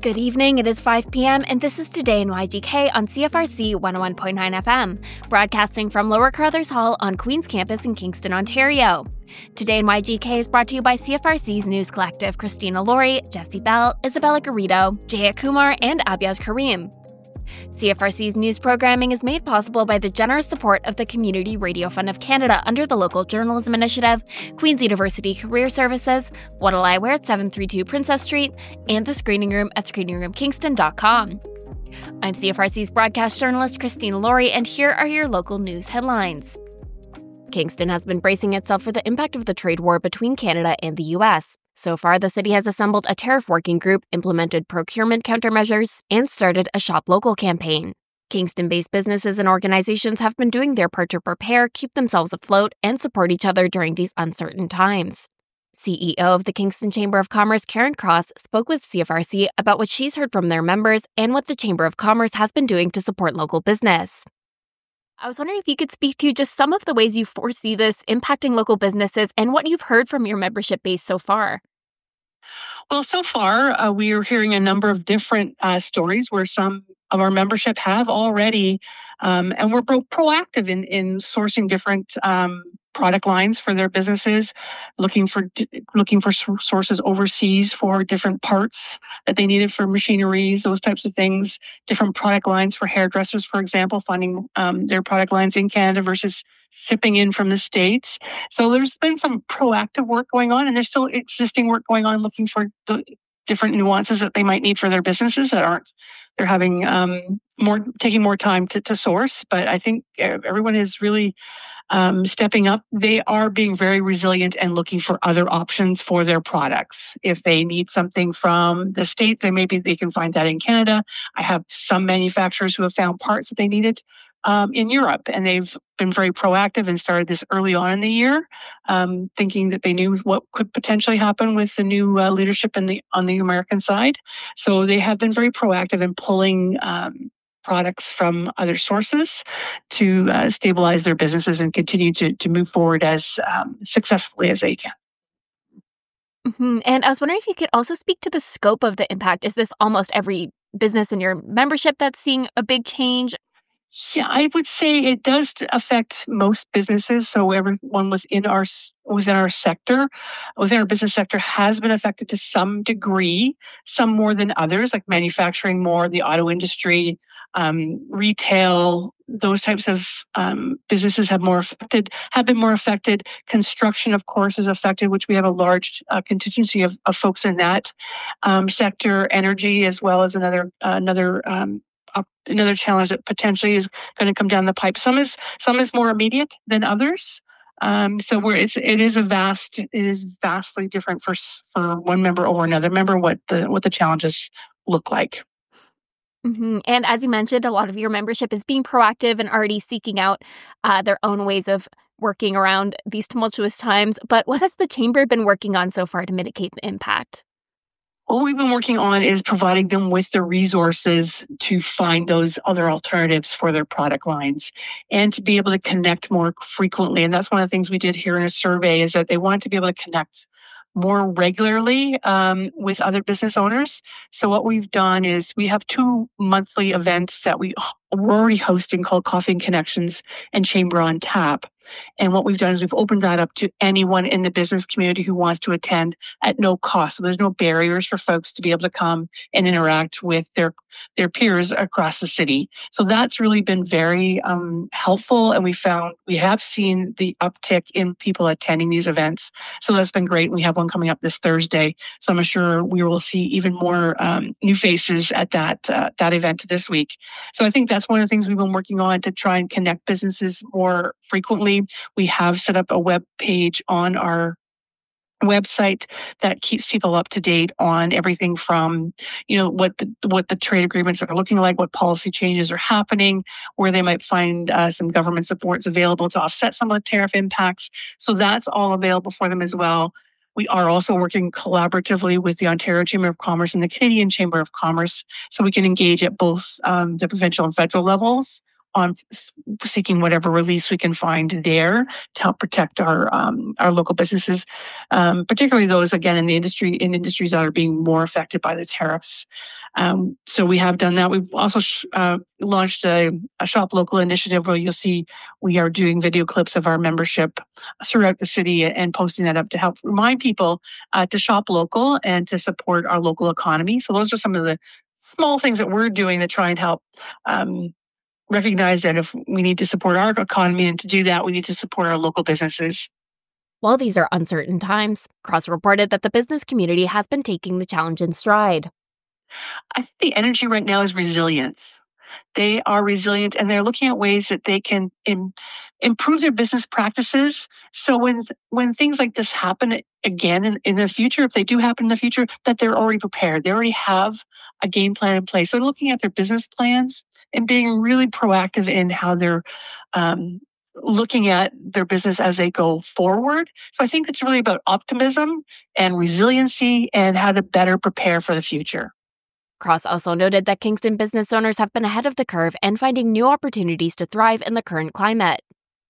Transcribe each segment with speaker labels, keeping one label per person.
Speaker 1: Good evening, it is 5 p.m. and this is Today in YGK on CFRC 101.9 FM, broadcasting from Lower Carruthers Hall on Queen's Campus in Kingston, Ontario. Today in YGK is brought to you by CFRC's News Collective, Christina Laurie, Jesse Bell, Isabella Garrido, Jaya Kumar, and Abiaz Kareem. CFRC's news programming is made possible by the generous support of the Community Radio Fund of Canada under the Local Journalism Initiative, Queen's University Career Services, What'll I Wear at 732 Princess Street, and the Screening Room at screeningroomkingston.com. I'm CFRC's broadcast journalist Christina Laurie, and here are your local news headlines. Kingston has been bracing itself for the impact of the trade war between Canada and the U.S. So far, the city has assembled a tariff working group, implemented procurement countermeasures, and started a Shop Local campaign. Kingston-based businesses and organizations have been doing their part to prepare, keep themselves afloat, and support each other during these uncertain times. CEO of the Kingston Chamber of Commerce, Karen Cross, spoke with CFRC about what she's heard from their members and what the Chamber of Commerce has been doing to support local business. I was wondering if you could speak to just some of the ways you foresee this impacting local businesses and what you've heard from your membership base so far.
Speaker 2: Well, so far, we are hearing a number of different stories where some of our membership have already, and we're proactive in sourcing different product lines for their businesses, looking for sources overseas for different parts that they needed for machineries, those types of things, different product lines for hairdressers, for example, finding their product lines in Canada versus shipping in from the States. So there's been some proactive work going on, and there's still existing work going on looking for the different nuances that they might need for their businesses that they're having taking more time to source. But I think everyone is really stepping up. They are being very resilient and looking for other options for their products. If they need something from the States, then maybe they can find that in Canada. I have some manufacturers who have found parts that they needed in Europe, and they've been very proactive and started this early on in the year, thinking that they knew what could potentially happen with the new leadership on the American side. So they have been very proactive in pulling products from other sources to stabilize their businesses and continue to move forward as successfully as they can.
Speaker 1: Mm-hmm. And I was wondering if you could also speak to the scope of the impact. Is this almost every business in your membership that's seeing a big change?
Speaker 2: Yeah, I would say it does affect most businesses. So everyone within our business sector has been affected to some degree, some more than others, like manufacturing more, the auto industry, retail, those types of businesses have been more affected. Construction, of course, is affected, which we have a large contingency of folks in that sector. Energy, as well as another challenge that potentially is going to come down the pipe. Some is more immediate than others. So it is vastly different for one member or another member what the challenges look like.
Speaker 1: Mm-hmm. And as you mentioned, a lot of your membership is being proactive and already seeking out their own ways of working around these tumultuous times. But what has the Chamber been working on so far to mitigate the impact?
Speaker 2: What we've been working on is providing them with the resources to find those other alternatives for their product lines and to be able to connect more frequently. And that's one of the things we did here in a survey, is that they wanted to be able to connect more regularly with other business owners. So what we've done is we have 2 monthly events that we're already hosting called Coffee and Connections and Chamber on Tap. And what we've done is we've opened that up to anyone in the business community who wants to attend at no cost. So there's no barriers for folks to be able to come and interact with their peers across the city. So that's really been very helpful. And we have seen the uptick in people attending these events. So that's been great. We have one coming up this Thursday. So I'm sure we will see even more new faces at that event this week. So I think that's one of the things we've been working on to try and connect businesses more frequently. We have set up a web page on our website that keeps people up to date on everything from, what the trade agreements are looking like, what policy changes are happening, where they might find some government supports available to offset some of the tariff impacts. So that's all available for them as well. We are also working collaboratively with the Ontario Chamber of Commerce and the Canadian Chamber of Commerce, so we can engage at both the provincial and federal levels on seeking whatever release we can find there to help protect our local businesses, particularly those, again, in industries that are being more affected by the tariffs. So we have done that. We've also launched a Shop Local initiative where you'll see we are doing video clips of our membership throughout the city and posting that up to help remind people to shop local and to support our local economy. So those are some of the small things that we're doing to try and help recognize that if we need to support our economy, and to do that, we need to support our local businesses.
Speaker 1: While these are uncertain times, Cross reported that the business community has been taking the challenge in stride.
Speaker 2: I think the energy right now is resilience. They are resilient, and they're looking at ways that they can improve their business practices. So when things like this happen again in the future, if they do happen in the future, that they're already prepared. They already have a game plan in place. So looking at their business plans and being really proactive in how they're looking at their business as they go forward. So I think it's really about optimism and resiliency and how to better prepare for the future.
Speaker 1: Cross also noted that Kingston business owners have been ahead of the curve and finding new opportunities to thrive in the current climate.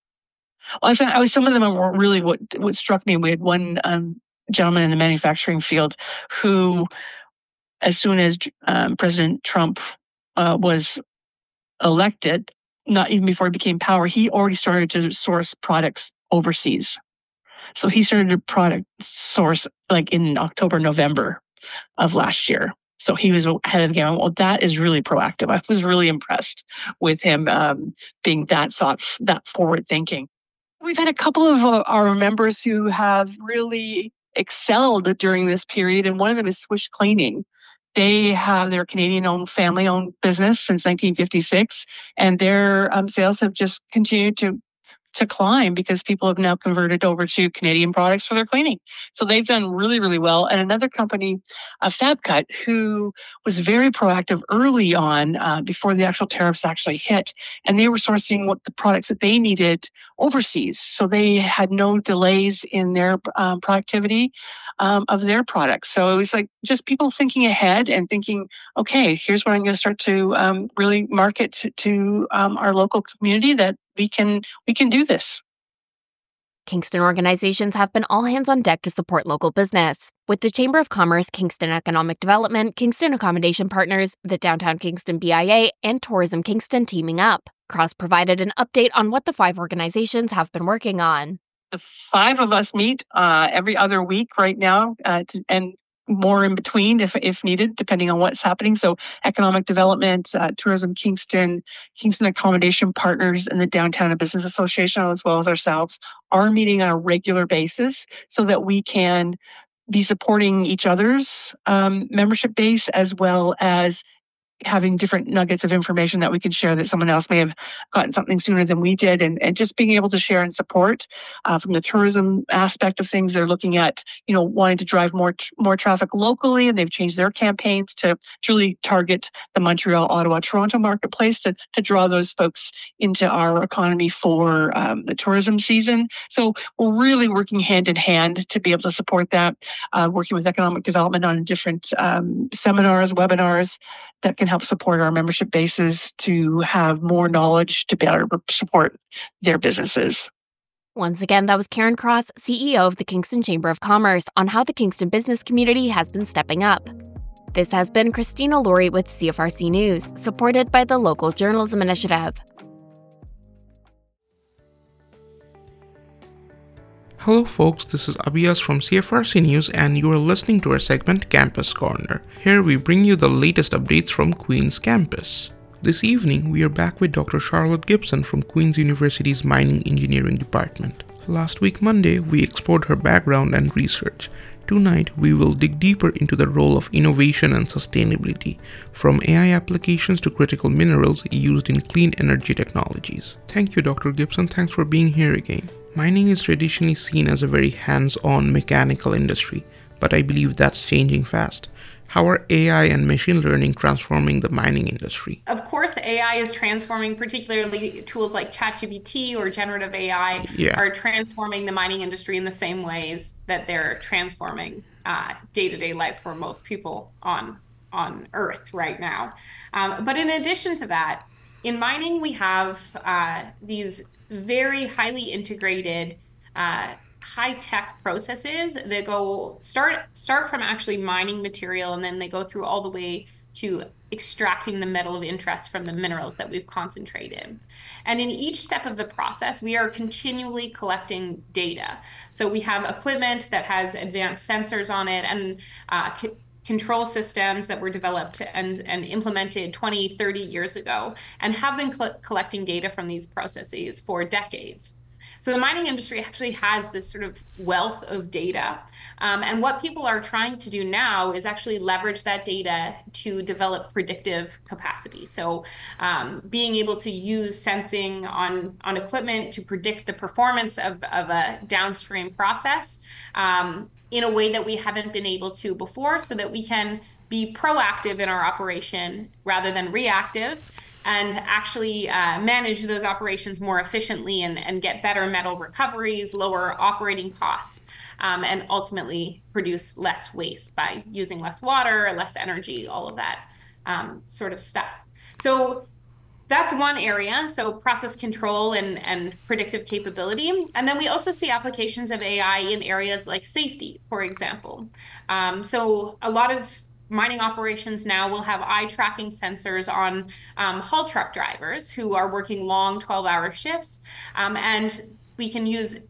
Speaker 2: Well, I was some of them were really what struck me. We had one gentleman in the manufacturing field who, as soon as President Trump was elected, not even before he became power, he already started to source products overseas. So he started to product source like in October, November of last year. So he was ahead of the game. Well, that is really proactive. I was really impressed with him being that forward thinking. We've had a couple of our members who have really excelled during this period, and one of them is Swish Cleaning. They have their Canadian-owned, family-owned business since 1956, and their sales have just continued to climb because people have now converted over to Canadian products for their cleaning. So they've done really, really well. And another company, FabCut, who was very proactive early on before the actual tariffs actually hit, and they were sourcing what the products that they needed overseas. So they had no delays in their productivity of their products. So it was like just people thinking ahead and thinking, okay, here's what I'm going to start to really market to our local community, that we can do this.
Speaker 1: Kingston organizations have been all hands on deck to support local business, with the Chamber of Commerce, Kingston Economic Development, Kingston Accommodation Partners, the Downtown Kingston BIA, and Tourism Kingston teaming up. Cross provided an update on what the 5 organizations have been working on.
Speaker 2: The 5 of us meet every other week right now, and more in between if needed, depending on what's happening. So Economic Development, Tourism Kingston, Kingston Accommodation Partners, and the Downtown Business Association, as well as ourselves, are meeting on a regular basis so that we can be supporting each other's membership base, as well as having different nuggets of information that we can share that someone else may have gotten something sooner than we did, and just being able to share and support from the tourism aspect of things. They're looking at, wanting to drive more traffic locally, and they've changed their campaigns to really target the Montreal, Ottawa, Toronto marketplace to draw those folks into our economy for the tourism season. So we're really working hand in hand to be able to support that, working with economic development on different seminars, webinars that can help support our membership bases to have more knowledge to better support their businesses.
Speaker 1: Once again, that was Karen Cross, CEO of the Kingston Chamber of Commerce, on how the Kingston business community has been stepping up. This has been Christina Laurie with CFRC News, supported by the Local Journalism Initiative.
Speaker 3: Hello folks, this is Abhias from CFRC News, and you are listening to our segment Campus Corner. Here we bring you the latest updates from Queen's campus. This evening we are back with Dr. Charlotte Gibson from Queen's University's Mining Engineering Department. Last week Monday we explored her background and research. Tonight we will dig deeper into the role of innovation and sustainability, from AI applications to critical minerals used in clean energy technologies. Thank you, Dr. Gibson. Thanks for being here again. Mining is traditionally seen as a very hands-on mechanical industry, but I believe that's changing fast. How are AI and machine learning transforming the mining industry?
Speaker 4: Of course, AI is transforming, particularly tools like ChatGPT or generative AI are transforming the mining industry in the same ways that they're transforming day-to-day life for most people on Earth right now. But in addition to that, In mining, we have these very highly integrated, high-tech processes that start from actually mining material, and then they go through all the way to extracting the metal of interest from the minerals that we've concentrated. And in each step of the process, we are continually collecting data. So we have equipment that has advanced sensors on it and control systems that were developed and implemented 20, 30 years ago and have been collecting data from these processes for decades. So the mining industry actually has this sort of wealth of data. And what people are trying to do now is actually leverage that data to develop predictive capacity. So being able to use sensing on equipment to predict the performance of a downstream process in a way that we haven't been able to before, so that we can be proactive in our operation rather than reactive, and actually manage those operations more efficiently and get better metal recoveries, lower operating costs, and ultimately produce less waste by using less water, less energy, all of that sort of stuff. So that's one area, so process control and predictive capability. And then we also see applications of AI in areas like safety, for example. So a lot of mining operations now will have eye tracking sensors on haul truck drivers who are working long 12-hour shifts. And we can use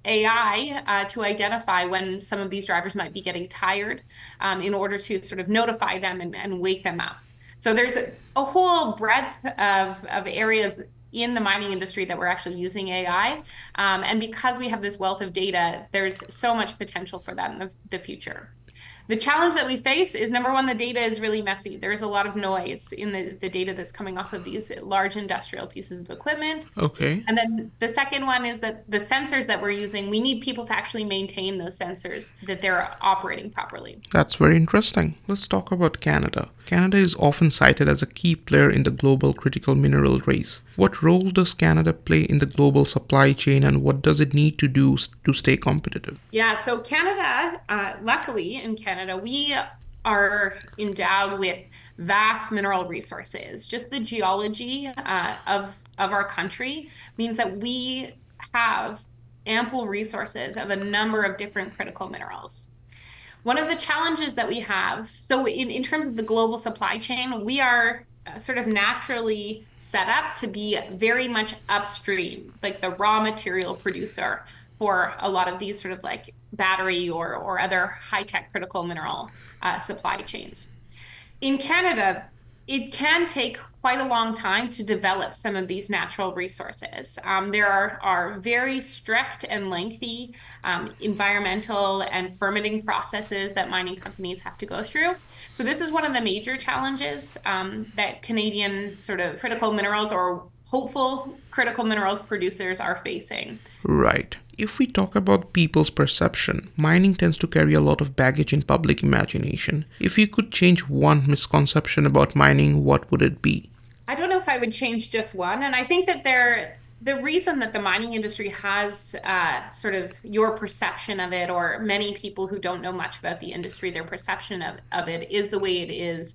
Speaker 4: AI to identify when some of these drivers might be getting tired in order to sort of notify them and wake them up. So there's a whole breadth of areas in the mining industry that we're actually using AI. And because we have this wealth of data, there's so much potential for that in the future. The challenge that we face is, number one, the data is really messy. There's a lot of noise in the data that's coming off of these large industrial pieces of equipment.
Speaker 3: Okay.
Speaker 4: And then the second one is that the sensors that we're using, we need people to actually maintain those sensors, that they're operating properly.
Speaker 3: That's very interesting. Let's talk about Canada. Canada is often cited as a key player in the global critical mineral race. What role does Canada play in the global supply chain, and what does it need to do to stay competitive?
Speaker 4: Yeah, so Canada, luckily in Canada, we are endowed with vast mineral resources. Just the geology of our country means that we have ample resources of a number of different critical minerals. One of the challenges that we have, so in terms of the global supply chain, we are sort of naturally set up to be very much upstream, like the raw material producer for a lot of these sort of like battery or other high-tech critical mineral supply chains. In Canada, it can take quite a long time to develop some of these natural resources. There are very strict and lengthy environmental and permitting processes that mining companies have to go through. So this is one of the major challenges that Canadian sort of critical minerals or hopeful critical minerals producers are facing.
Speaker 3: Right. If we talk about people's perception, mining tends to carry a lot of baggage in public imagination. If you could change one misconception about mining, what would it be?
Speaker 4: I don't know if I would change just one. And I think that the reason that the mining industry has sort of your perception of it, or many people who don't know much about the industry, their perception of it is the way it is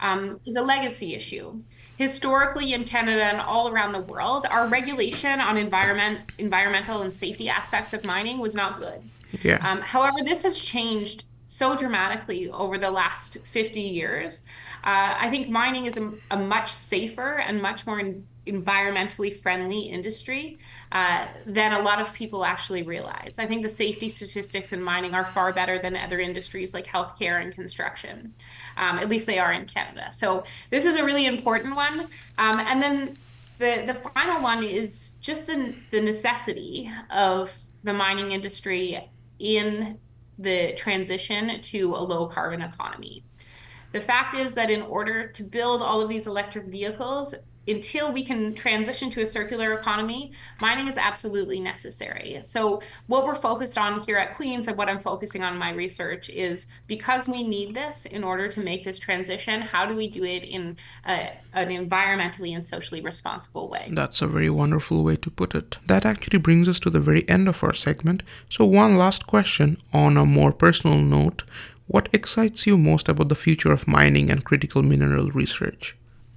Speaker 4: a legacy issue. Historically in Canada and all around the world, our regulation on environmental and safety aspects of mining was not good.
Speaker 3: Yeah.
Speaker 4: However, this has changed so dramatically over the last 50 years. I think mining is a much safer and much more environmentally friendly industry than a lot of people actually realize. I think the safety statistics in mining are far better than other industries like healthcare and construction. At least they are in Canada. So this is a really important one. And then the final one is just the necessity of the mining industry in the transition to a low carbon economy. The fact is that in order to build all of these electric vehicles, until we can transition to a circular economy, mining is absolutely necessary. So what we're focused on here at Queen's, and what I'm focusing on in my research, is because we need this in order to make this transition, how do we do it in an environmentally and socially responsible way?
Speaker 3: That's a very wonderful way to put it. That actually brings us to the very end of our segment. So one last question on a more personal note. What excites you most about the future of mining and critical mineral research?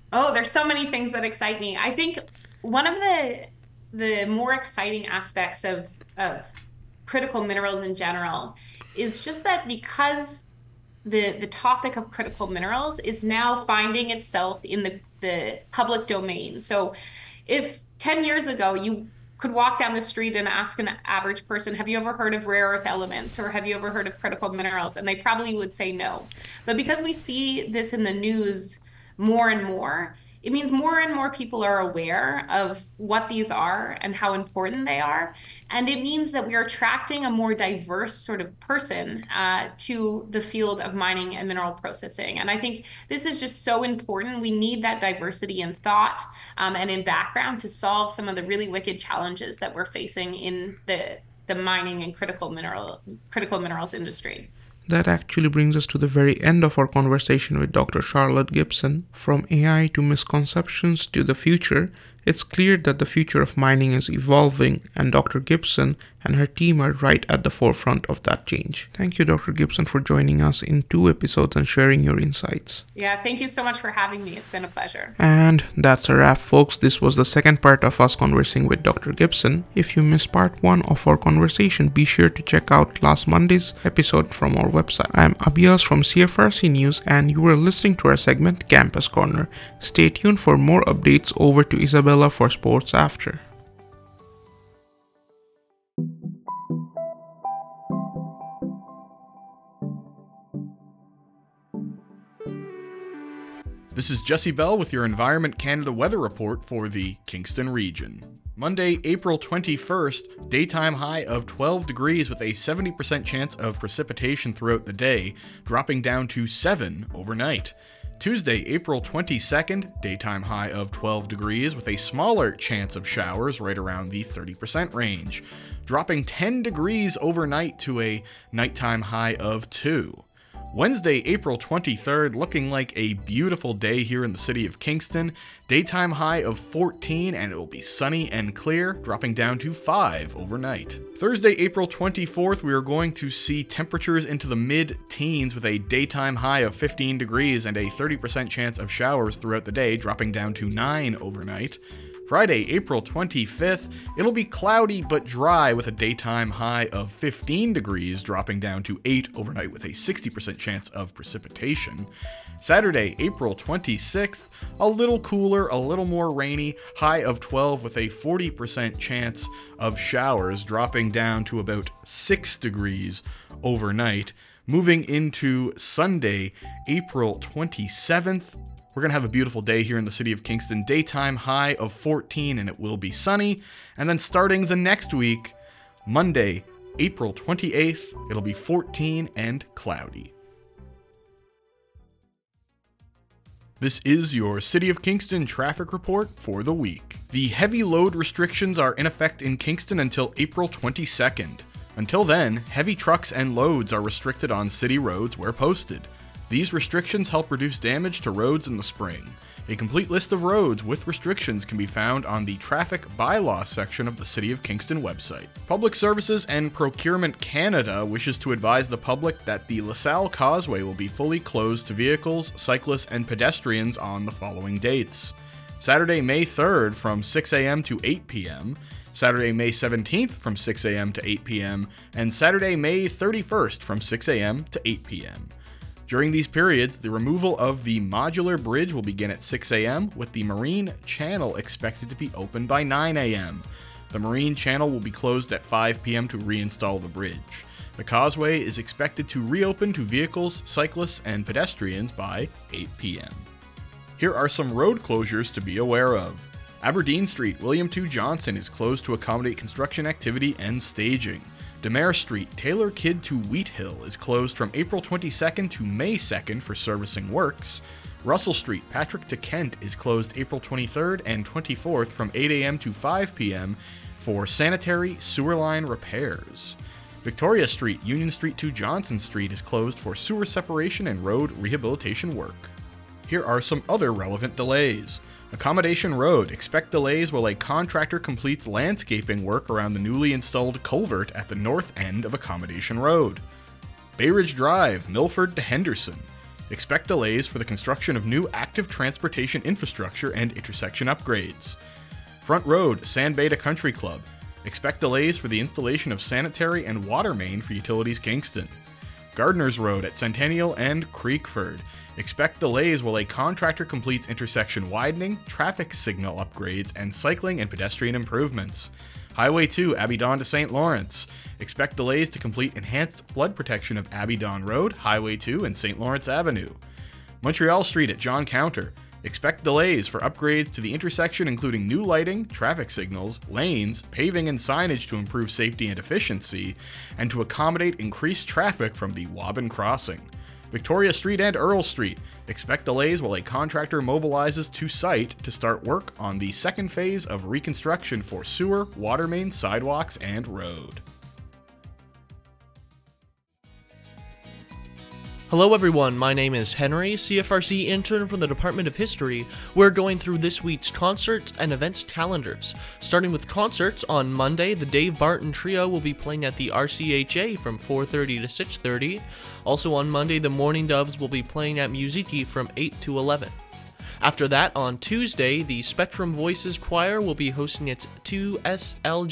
Speaker 4: Oh, there's so many things that excite me. I think one of the more exciting aspects of critical minerals in general is just that because the topic of critical minerals is now finding itself in the public domain. So if 10 years ago you could walk down the street and ask an average person, have you ever heard of rare earth elements or have you ever heard of critical minerals? And they probably would say no. But because we see this in the news more and more, it means more and more people are aware of what these are and how important they are. And it means that we are attracting a more diverse sort of person to the field of mining and mineral processing. And I think this is just so important. We need that diversity in thought and in background to solve some of the really wicked challenges that we're facing in the mining and critical minerals industry.
Speaker 3: That actually brings us to the very end of our conversation with Dr. Charlotte Gibson. From AI to misconceptions to the future, it's clear that the future of mining is evolving, and Dr. Gibson and her team are right at the forefront of that change. Thank you, Dr. Gibson, for joining us in 2 episodes and sharing your insights.
Speaker 4: Yeah, thank you so much for having me. It's been a pleasure.
Speaker 3: And that's a wrap, folks. This was the second part of us conversing with Dr. Gibson. If you missed part 1 of our conversation, be sure to check out last Monday's episode from our website. I'm Abhias from CFRC News, and you are listening to our segment Campus Corner. Stay tuned for more updates. Over to Isabella for sports after.
Speaker 5: This is Jesse Bell with your Environment Canada weather report for the Kingston region. Monday, April 21st, daytime high of 12 degrees with a 70% chance of precipitation throughout the day, dropping down to 7 overnight. Tuesday, April 22nd, daytime high of 12 degrees with a smaller chance of showers right around the 30% range, dropping 10 degrees overnight to a nighttime high of 2. Wednesday, April 23rd, looking like a beautiful day here in the city of Kingston. Daytime high of 14, and it will be sunny and clear, dropping down to 5 overnight. Thursday, April 24th, we are going to see temperatures into the mid-teens with a daytime high of 15 degrees and a 30% chance of showers throughout the day, dropping down to 9 overnight. Friday, April 25th, it'll be cloudy but dry with a daytime high of 15 degrees, dropping down to 8 overnight with a 60% chance of precipitation. Saturday, April 26th, a little cooler, a little more rainy, high of 12 with a 40% chance of showers, dropping down to about 6 degrees overnight. Moving into Sunday, April 27th, we're going to have a beautiful day here in the city of Kingston. Daytime high of 14, and it will be sunny. And then starting the next week, Monday, April 28th, it'll be 14 and cloudy. This is your City of Kingston traffic report for the week. The heavy load restrictions are in effect in Kingston until April 22nd. Until then, heavy trucks and loads are restricted on city roads where posted. These restrictions help reduce damage to roads in the spring. A complete list of roads with restrictions can be found on the Traffic Bylaw section of the City of Kingston website. Public Services and Procurement Canada wishes to advise the public that the LaSalle Causeway will be fully closed to vehicles, cyclists, and pedestrians on the following dates. Saturday, May 3rd from 6 a.m. to 8 p.m., Saturday, May 17th from 6 a.m. to 8 p.m., and Saturday, May 31st from 6 a.m. to 8 p.m. During these periods, the removal of the modular bridge will begin at 6 a.m., with the Marine Channel expected to be open by 9 a.m. The Marine Channel will be closed at 5 p.m. to reinstall the bridge. The causeway is expected to reopen to vehicles, cyclists, and pedestrians by 8 p.m. Here are some road closures to be aware of. Aberdeen Street, William 2 Johnson is closed to accommodate construction activity and staging. Demare Street, Taylor Kidd to Wheat Hill is closed from April 22nd to May 2nd for servicing works. Russell Street, Patrick to Kent is closed April 23rd and 24th from 8 a.m. to 5 p.m. for sanitary sewer line repairs. Victoria Street, Union Street to Johnson Street is closed for sewer separation and road rehabilitation work. Here are some other relevant delays. Accommodation Road, expect delays while a contractor completes landscaping work around the newly installed culvert at the north end of Accommodation Road. Bay Ridge Drive, Milford to Henderson. Expect delays for the construction of new active transportation infrastructure and intersection upgrades. Front Road, San Beda Country Club. Expect delays for the installation of sanitary and water main for Utilities Kingston. Gardner's Road at Centennial and Creekford. Expect delays while a contractor completes intersection widening, traffic signal upgrades, and cycling and pedestrian improvements. Highway 2, Abidon to St. Lawrence. Expect delays to complete enhanced flood protection of Abidon Road, Highway 2, and St. Lawrence Avenue. Montreal Street at John Counter. Expect delays for upgrades to the intersection, including new lighting, traffic signals, lanes, paving, and signage to improve safety and efficiency, and to accommodate increased traffic from the Waban Crossing. Victoria Street and Earl Street. Expect delays while a contractor mobilizes to site to start work on the second phase of reconstruction for sewer, water main, sidewalks, and road.
Speaker 6: Hello everyone, my name is Henry, CFRC intern from the Department of History. We're going through this week's concerts and events calendars. Starting with concerts, on Monday, the Dave Barton Trio will be playing at the RCHA from 4:30 to 6:30. Also on Monday, the Mourning Doves will be playing at Musiki from 8 to 11. After that, on Tuesday, the Spectrum Voices Choir will be hosting its 2S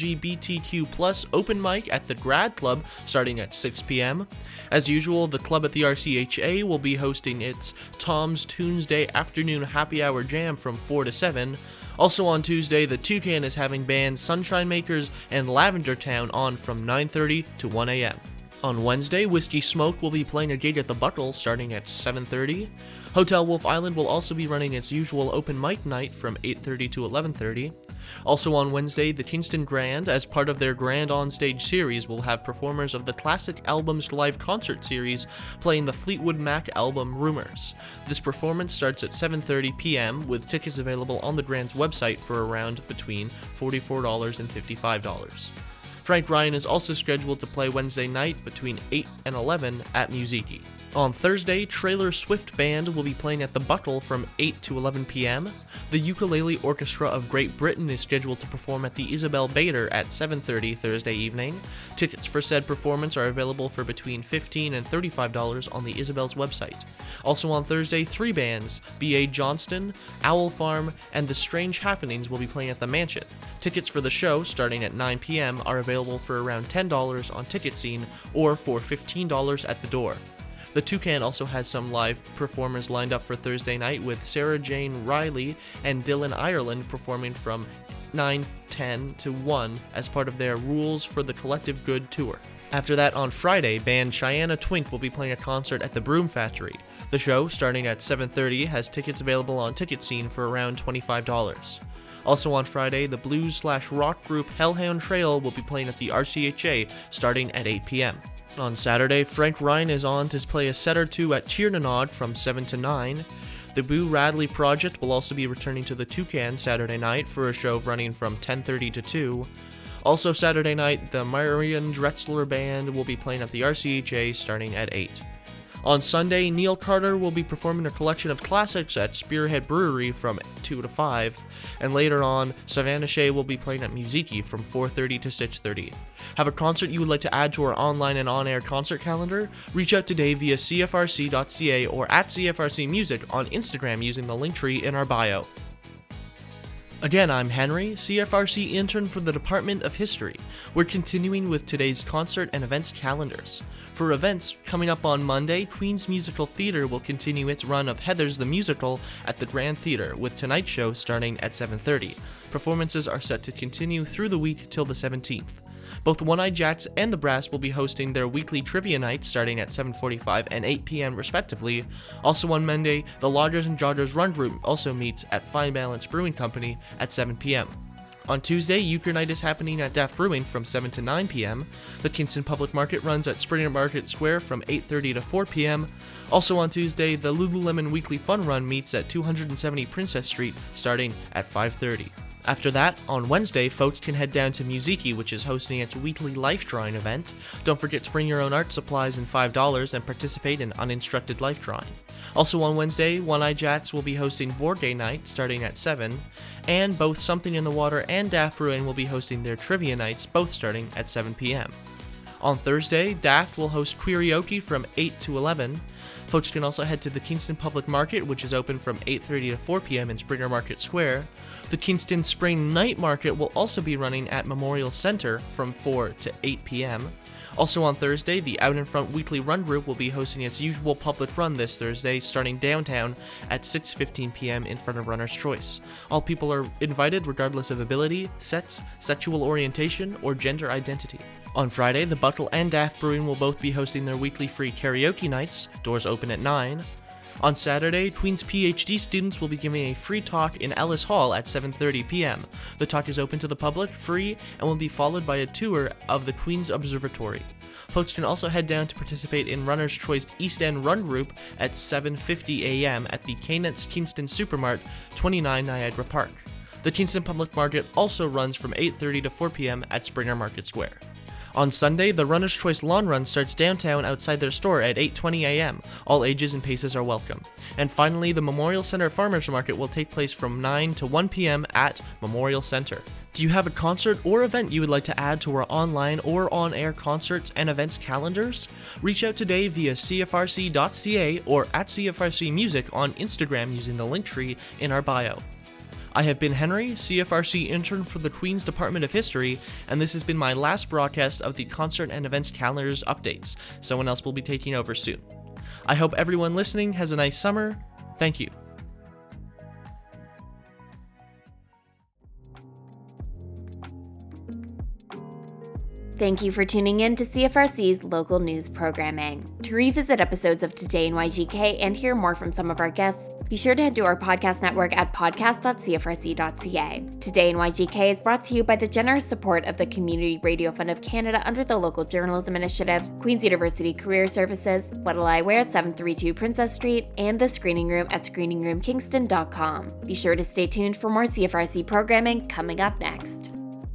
Speaker 6: LGBTQ+ open mic at the Grad Club starting at 6 p.m. As usual, the club at the RCHA will be hosting its Tom's Tuesday afternoon happy hour jam from 4 to 7. Also on Tuesday, the Toucan is having bands Sunshine Makers and Lavender Town on from 9:30 to 1 a.m. On Wednesday, Whiskey Smoke will be playing a gig at the Buckle starting at 7:30. Hotel Wolf Island will also be running its usual open mic night from 8:30 to 11:30. Also on Wednesday, the Kingston Grand, as part of their Grand On Stage series, will have performers of the Classic Albums Live Concert Series playing the Fleetwood Mac album Rumors. This performance starts at 7:30 p.m. with tickets available on the Grand's website for around between $44 and $55. Frank Ryan is also scheduled to play Wednesday night between 8 and 11 at Musiki. On Thursday, Trailer Swift Band will be playing at the Buckle from 8 to 11 p.m. The Ukulele Orchestra of Great Britain is scheduled to perform at the Isabel Bader at 7:30 Thursday evening. Tickets for said performance are available for between $15 and $35 on the Isabel's website. Also on Thursday, 3 bands, B.A. Johnston, Owl Farm, and The Strange Happenings will be playing at the Mansion. Tickets for the show, starting at 9 p.m., are available for around $10 on Ticket Scene or for $15 at the door. The Toucan also has some live performers lined up for Thursday night, with Sarah Jane Riley and Dylan Ireland performing from 9:10 to 1 as part of their Rules for the Collective Good tour. After that, on Friday, band Cheyenne Twink will be playing a concert at the Broom Factory. The show, starting at 7:30, has tickets available on Ticket Scene for around $25. Also on Friday, the blues/rock group Hellhound Trail will be playing at the RCHA starting at 8 p.m. On Saturday, Frank Ryan is on to play a set or two at Tiernanog from 7 to 9. The Boo Radley Project will also be returning to the Toucan Saturday night for a show running from 10:30 to 2. Also Saturday night, the Marian Drexler Band will be playing at the RCHA starting at 8. On Sunday, Neil Carter will be performing a collection of classics at Spearhead Brewery from 2 to 5, and later on, Savannah Shea will be playing at Musiki from 4:30 to 6:30. Have a concert you would like to add to our online and on-air concert calendar? Reach out today via cfrc.ca or at CFRC Music on Instagram using the link tree in our bio. Again, I'm Henry, CFRC intern for the Department of History. We're continuing with today's concert and events calendars. For events, coming up on Monday, Queen's Musical Theatre will continue its run of Heathers the Musical at the Grand Theatre, with tonight's show starting at 7:30. Performances are set to continue through the week till the 17th. Both One-Eyed Jacks and The Brass will be hosting their weekly trivia nights starting at 7:45 and 8 p.m. respectively. Also on Monday, the Lodgers and Joggers Run Group also meets at Fine Balance Brewing Company at 7 p.m. On Tuesday, Euchre Night is happening at Daft Brewing from 7 to 9 p.m. The Kingston Public Market runs at Springer Market Square from 8:30 to 4 p.m. Also on Tuesday, the Lululemon Weekly Fun Run meets at 270 Princess Street starting at 5:30. After that, on Wednesday, folks can head down to Musiki, which is hosting its weekly life drawing event. Don't forget to bring your own art supplies and $5 and participate in uninstructed life drawing. Also on Wednesday, One-Eyed Jacks will be hosting Board Game Night starting at 7, and both Something in the Water and Daft Brewing will be hosting their trivia nights, both starting at 7 p.m. On Thursday, Daft will host Queerioke from 8 to 11. Folks can also head to the Kingston Public Market, which is open from 8:30 to 4 p.m. in Springer Market Square. The Kingston Spring Night Market will also be running at Memorial Center from 4 to 8 p.m. Also on Thursday, the Out in Front Weekly Run Group will be hosting its usual public run this Thursday, starting downtown at 6:15 p.m. in front of Runner's Choice. All people are invited regardless of ability, sex, sexual orientation, or gender identity. On Friday, the Buckle and Daft Brewing will both be hosting their weekly free karaoke nights. Doors open at 9. On Saturday, Queen's PhD students will be giving a free talk in Ellis Hall at 7:30 p.m. The talk is open to the public, free, and will be followed by a tour of the Queen's Observatory. Folks can also head down to participate in Runner's Choice East End Run Group at 7:50 a.m. at the K-Nets Kingston Supermart, 29 Niagara Park. The Kingston Public Market also runs from 8:30 to 4 p.m. at Springer Market Square. On Sunday, the Runner's Choice Lawn Run starts downtown outside their store at 8:20 a.m. All ages and paces are welcome. And finally, the Memorial Center Farmers Market will take place from 9 to 1 p.m. at Memorial Center. Do you have a concert or event you would like to add to our online or on-air concerts and events calendars? Reach out today via cfrc.ca or at CFRC Music on Instagram using the link tree in our bio. I have been Henry, CFRC intern for the Queen's Department of History, and this has been my last broadcast of the concert and events calendars updates. Someone else will be taking over soon. I hope everyone listening has a nice summer. Thank you.
Speaker 1: Thank you for tuning in to CFRC's local news programming. To revisit episodes of Today in YGK and hear more from some of our guests, be sure to head to our podcast network at podcast.cfrc.ca. Today in YGK is brought to you by the generous support of the Community Radio Fund of Canada under the Local Journalism Initiative, Queen's University Career Services, What'll I Wear 732 Princess Street, and the Screening Room at screeningroomkingston.com. Be sure to stay tuned for more CFRC programming coming up next.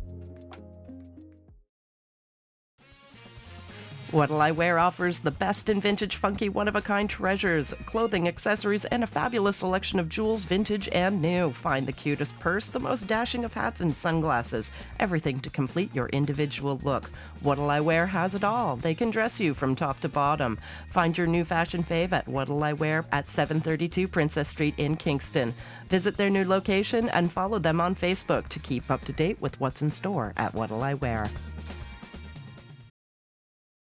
Speaker 7: What'll I Wear offers the best in vintage, funky, one-of-a-kind treasures, clothing, accessories, and a fabulous selection of jewels, vintage and new. Find the cutest purse, the most dashing of hats and sunglasses, everything to complete your individual look. What'll I Wear has it all. They can dress you from top to bottom. Find your new fashion fave at What'll I Wear at 732 Princess Street in Kingston. Visit their new location and follow them on Facebook to keep up to date with what's in store at What'll I Wear.